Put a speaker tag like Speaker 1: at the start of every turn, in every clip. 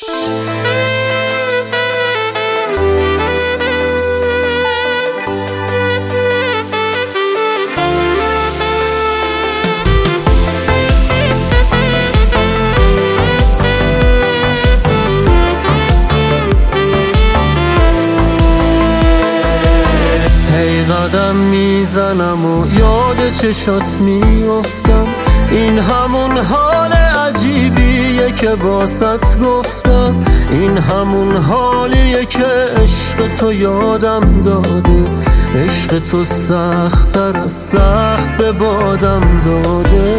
Speaker 1: قدم میزنم و یاد چشات میافتم، این همون حال عجیبیه که واسط گفتم، این همون حالیه که عشق تو یادم داده، عشق تو سخت‌تر از سخت به بادم داده.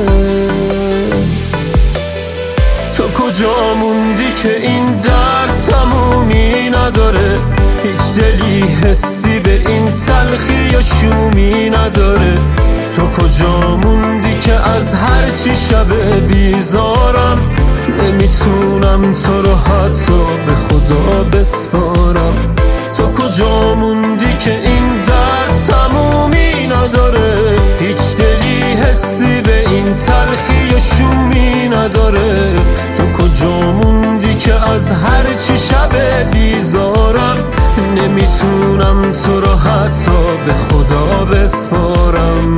Speaker 1: تو کجا موندی که این درد تمومی نداره، هیچ دلی حسی به این تلخی یا شومی نداره. تو کجا موندی که از هرچی شب بیزارم، نمیتونم تو رو حتی به خدا بسپارم. تو کجا موندی که این درد تمومی نداره، هیچ دلی حسی به این تلخی یا شومی نداره. تو کجا موندی که از هرچی شب بیزارم، نمیتونم تو رو حتی به خدا بسپارم.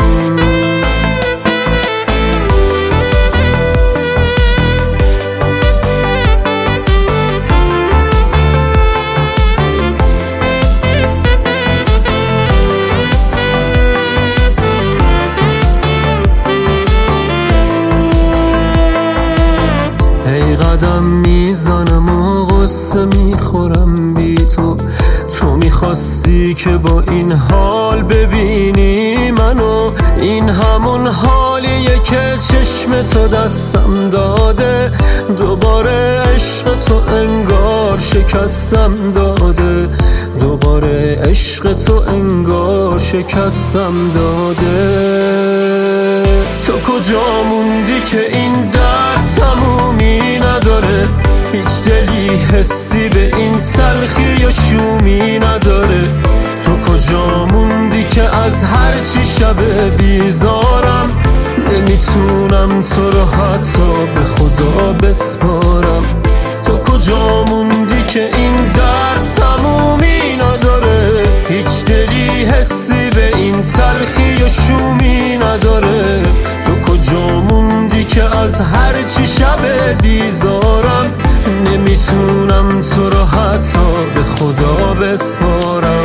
Speaker 1: قدم میزنم و غصه میخورم بی تو، تو میخواستی که با این حال ببینی منو، این همون حالیه که چشم تو دستم داده، دوباره عشق تو انگار شکستم داده، دوباره عشق تو انگار شکستم داده. تو کجا موندی که این درد تمومی نداره، هیچ دلی حسی به این تلخی یا شومی نداره. تو کجا موندی که از هرچی شب بیزارم، نمیتونم تو رو حتی به خدا بسپارم. تو کجا موندی که این درد تمومی نداره، هیچ دلی حسی به این تلخی یا شومی نداره. تو کجا موندی که از هرچی شب بیزارم، نمیتونم تو رو حتی به خدا بسپارم.